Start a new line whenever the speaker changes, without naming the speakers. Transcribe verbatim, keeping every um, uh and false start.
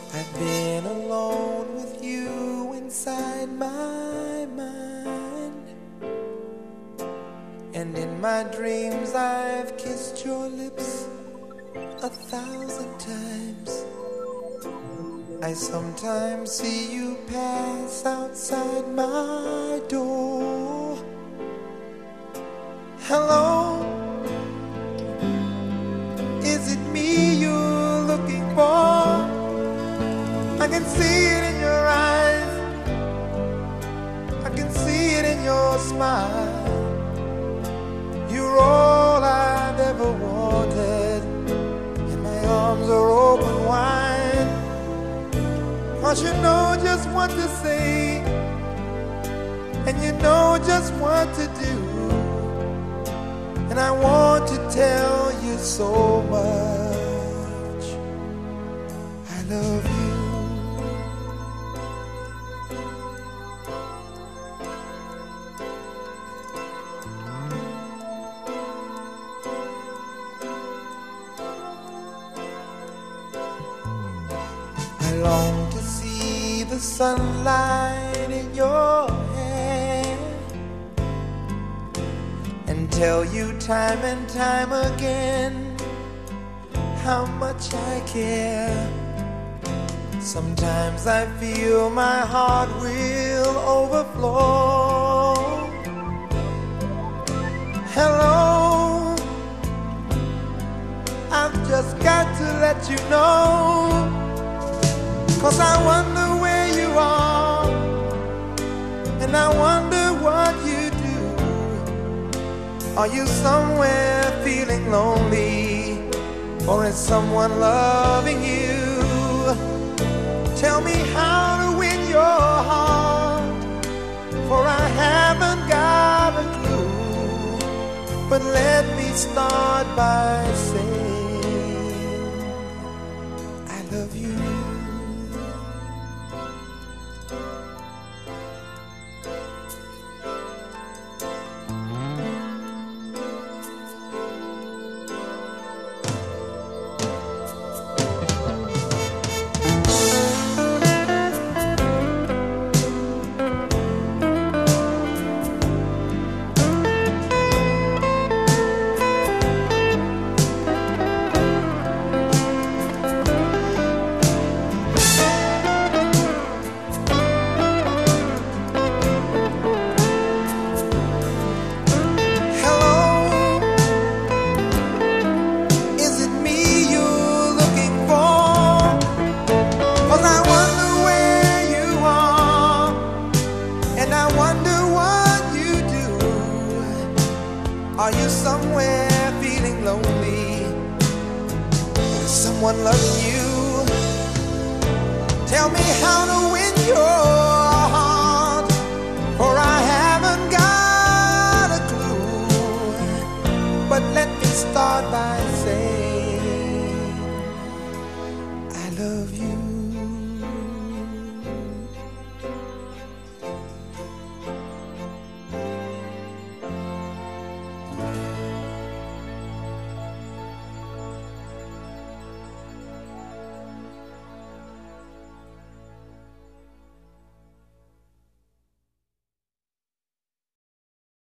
I've been alone with you inside my mind, and in my dreams I've kissed your lips a thousand times. I sometimes see you pass outside my door. Hello, is it me you're looking for? I can see it in your eyes, I can see it in your smile. You're all I've ever wanted, and my arms are open wide. 'Cause you know just what to say, and you know just what to do, and I want to tell you so much I love you. I long to see the sunlight in your hair and tell you time and time again how much I care. Sometimes I feel my heart will overflow. Hello, I've just got to let you know, 'cause I wonder where you are, and I wonder what you do. Are you somewhere feeling lonely, or is someone loving you? Tell me how to win your heart, for I haven't got a clue. But let me start by saying I love you. Are you somewhere feeling lonely? Is someone loving you? Tell me how to win your heart, for I haven't got a clue. But let me start by saying I love you.